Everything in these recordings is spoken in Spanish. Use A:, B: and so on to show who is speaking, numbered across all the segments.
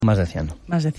A: Más de 100.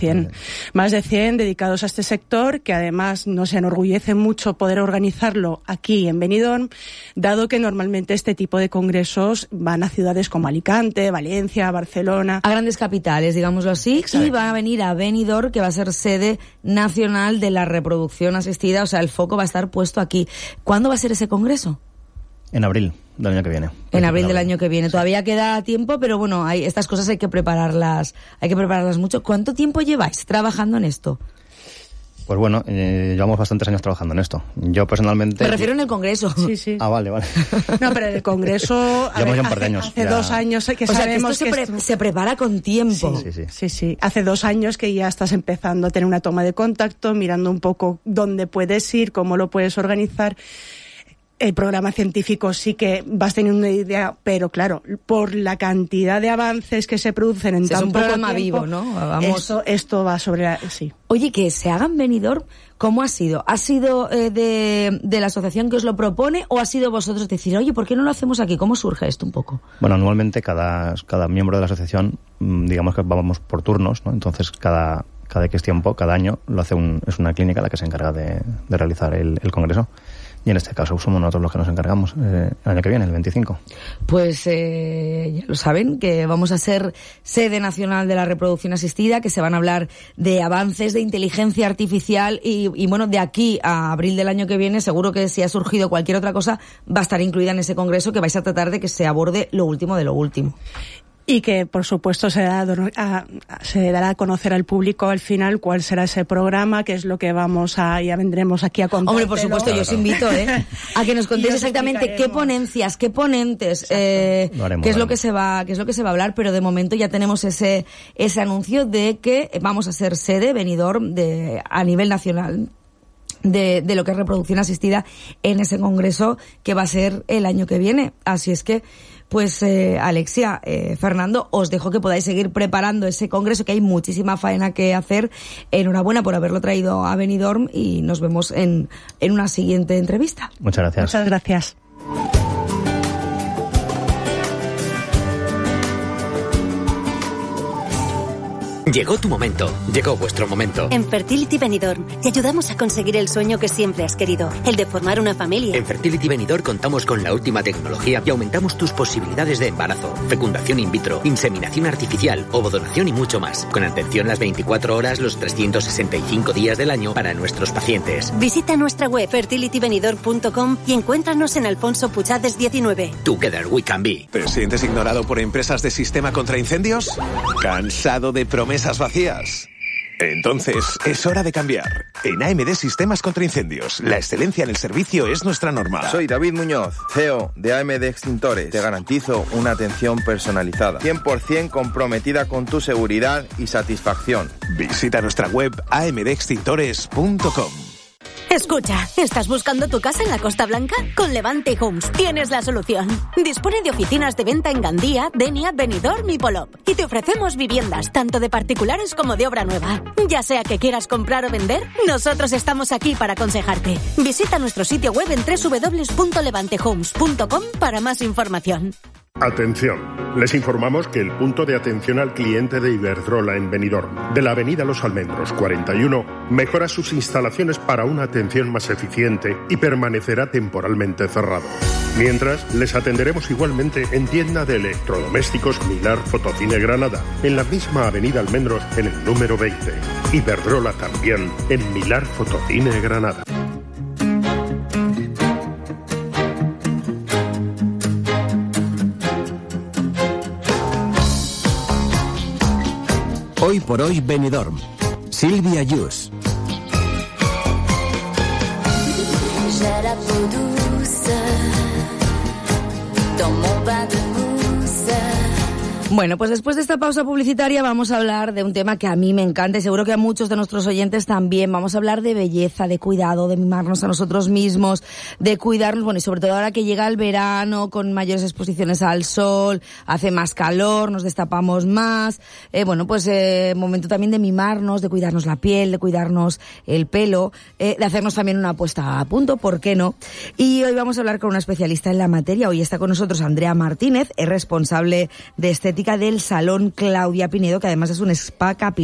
B: Más de 100 dedicados a este sector, que además nos enorgullece mucho poder organizarlo aquí en Benidorm, dado que normalmente este tipo de congresos van a ciudades como Alicante, Valencia, Barcelona.
C: A grandes capitales, digámoslo así. Exacto. Y van a venir a Benidorm, que va a ser sede nacional de la reproducción asistida, o sea, el foco va a estar puesto aquí. ¿Cuándo va a ser ese congreso?
A: En abril del año que viene.
C: En abril del año que viene. Sí. Todavía queda tiempo, pero bueno, estas cosas hay que prepararlas mucho. ¿Cuánto tiempo lleváis trabajando en esto?
A: Pues bueno, llevamos bastantes años trabajando en esto. Yo personalmente...
C: Me refiero en el Congreso.
B: Sí.
A: Ah, vale.
B: No, pero en el Congreso...
A: Llevamos ya un par de años.
B: Hace 2 años que sabemos
C: que esto se prepara con tiempo.
B: Sí. Hace 2 años que ya estás empezando a tener una toma de contacto, mirando un poco dónde puedes ir, cómo lo puedes organizar. El programa científico sí que vas teniendo una idea, pero claro, por la cantidad de avances que se producen en tan poco tiempo... Es un programa
C: vivo, ¿no?
B: Esto va sobre... Sí.
C: Oye, que se haga en Benidorm, ¿cómo ha sido? ¿Ha sido de la asociación que os lo propone o ha sido vosotros decir, oye, ¿por qué no lo hacemos aquí? ¿Cómo surge esto un poco?
A: Bueno, anualmente cada miembro de la asociación, digamos que vamos por turnos, ¿no? Entonces cada X tiempo, cada año, es una clínica la que se encarga de realizar el congreso. Y en este caso somos nosotros los que nos encargamos el año que viene, el 25.
C: Pues ya lo saben, que vamos a ser sede nacional de la reproducción asistida, que se van a hablar de avances de inteligencia artificial y bueno, de aquí a abril del año que viene, seguro que si ha surgido cualquier otra cosa, va a estar incluida en ese congreso, que vais a tratar de que se aborde lo último de lo último.
B: Y que, por supuesto, se dará a conocer al público al final cuál será ese programa, qué es lo que ya vendremos aquí a contar.
C: Hombre, por supuesto, yo os invito a que nos contéis exactamente qué ponencias, qué ponentes, qué es lo que se va a hablar, pero de momento ya tenemos ese anuncio de que vamos a ser sede Benidorm a nivel nacional de lo que es reproducción asistida en ese congreso que va a ser el año que viene. Así es que pues Alexia, Fernando, os dejo que podáis seguir preparando ese congreso, que hay muchísima faena que hacer. Enhorabuena por haberlo traído a Benidorm y nos vemos en una siguiente entrevista.
A: Muchas gracias.
B: Muchas gracias.
D: Llegó tu momento, llegó vuestro momento.
E: En Fertility Benidorm te ayudamos a conseguir el sueño que siempre has querido, el de formar una familia.
D: En Fertility Benidorm contamos con la última tecnología y aumentamos tus posibilidades de embarazo, fecundación in vitro, inseminación artificial, ovodonación y mucho más. Con atención las 24 horas, los 365 días del año para nuestros pacientes.
E: Visita nuestra web fertilitybenidorm.com y encuéntranos en Alfonso Puchades 19.
D: Together we can be.
F: ¿Te sientes ignorado por empresas de sistema contra incendios? ¿Cansado de promesas vacías? Entonces, es hora de cambiar. En AMD Sistemas contra Incendios, la excelencia en el servicio es nuestra norma.
G: Soy David Muñoz, CEO de AMD Extintores. Te garantizo una atención personalizada, 100% comprometida con tu seguridad y satisfacción.
F: Visita nuestra web amdextintores.com.
E: Escucha, ¿estás buscando tu casa en la Costa Blanca? Con Levante Homes tienes la solución. Dispone de oficinas de venta en Gandía, Denia, Benidorm y Polop. Y te ofrecemos viviendas, tanto de particulares como de obra nueva. Ya sea que quieras comprar o vender, nosotros estamos aquí para aconsejarte. Visita nuestro sitio web en www.levantehomes.com para más información.
H: Atención, les informamos que el punto de atención al cliente de Iberdrola en Benidorm, de la avenida Los Almendros 41, mejora sus instalaciones para una atención más eficiente y permanecerá temporalmente cerrado. Mientras, les atenderemos igualmente en tienda de electrodomésticos Milar Fotocine Granada, en la misma avenida Almendros en el número 20. Iberdrola también en Milar Fotocine Granada.
I: Hoy por hoy Benidorm. Silvia Yus.
C: Bueno, pues después de esta pausa publicitaria vamos a hablar de un tema que a mí me encanta y seguro que a muchos de nuestros oyentes también. Vamos a hablar de belleza, de cuidado, de mimarnos a nosotros mismos, de cuidarnos, bueno, y sobre todo ahora que llega el verano con mayores exposiciones al sol, hace más calor, nos destapamos más. Momento también de mimarnos, de cuidarnos la piel, de cuidarnos el pelo, de hacernos también una puesta a punto, ¿por qué no? Y hoy vamos a hablar con una especialista en la materia. Hoy está con nosotros Andrea Martínez, es responsable de estética temática del Salón Claudia Pinedo, que además es un spa capilar.